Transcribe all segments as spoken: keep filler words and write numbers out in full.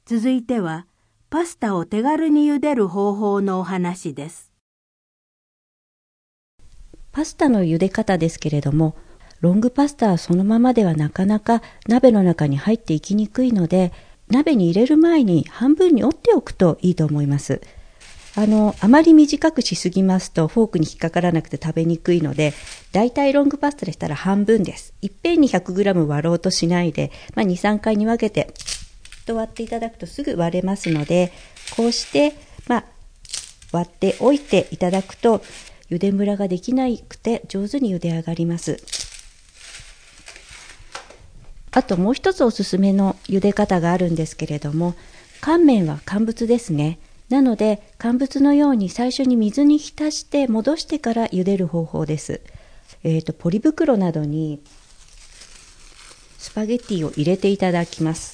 続いては、パスタを手軽に茹でる方法のお話です。 パスタの茹で方ですけれども、ロングパスタはそのままではなかなか鍋の中に入っていきにくいので、鍋に入れる前に半分に折っておくといいと思います。あの、あまり短くしすぎますとフォークに引っかからなくて食べにくいので、だいたいロングパスタでしたら半分です。いっぺんに ひゃくグラム 割ろうとしないで、まあ、に、さんかいに分けてと割っていただくとすぐ割れますので、こうして、まあ、割っておいていただくと茹でムラができなくて上手に茹で上がります。あともう一つおすすめの茹で方があるんですけれども、乾麺は乾物ですね。なので乾物のように最初に水に浸して戻してから茹でる方法です。えーと、ポリ袋などにスパゲッティを入れていただきます。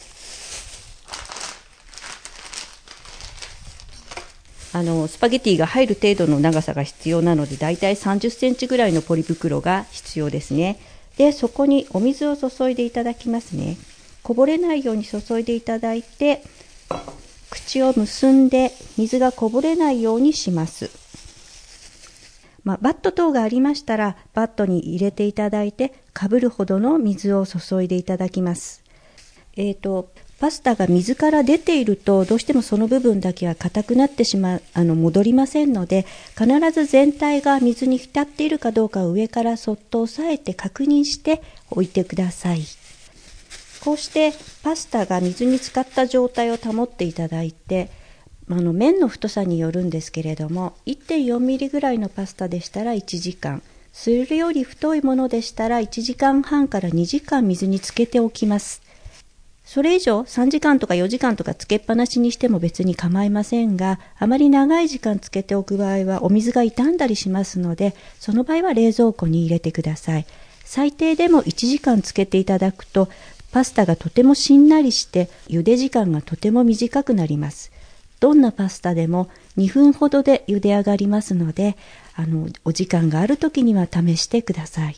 あのスパゲッティが入る程度の長さが必要なので、だいたいさんじゅっセンチぐらいのポリ袋が必要ですね。で、そこにお水を注いでいただきますね。こぼれないように注いでいただいて、口を結んで水がこぼれないようにします。まあ、バット等がありましたらバットに入れていただいて、かぶるほどの水を注いでいただきます。えーと、パスタが水から出ているとどうしてもその部分だけは硬くなってしまう、あの戻りませんので、必ず全体が水に浸っているかどうかを上からそっと押さえて確認しておいてください。こうしてパスタが水に浸かった状態を保っていただいて、あの麺の太さによるんですけれども、 いってんよんミリぐらいのパスタでしたらいちじかん、それより太いものでしたらいちじかんはんからにじかん水につけておきます。それ以上さんじかんとかよじかんとかつけっぱなしにしても別に構いませんが、あまり長い時間つけておく場合はお水が傷んだりしますので、その場合は冷蔵庫に入れてください。最低でもいちじかんつけていただくとパスタがとてもしんなりして茹で時間がとても短くなります。どんなパスタでもにふんほどで茹で上がりますので、あのお時間がある時には試してください。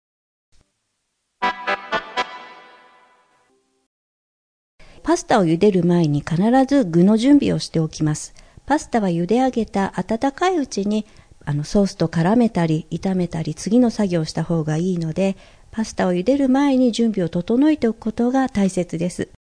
パスタを茹でる前に必ず具の準備をしておきます。パスタは茹で上げた温かいうちにあのソースと絡めたり炒めたり次の作業をした方がいいので、パスタを茹でる前に準備を整えておくことが大切です。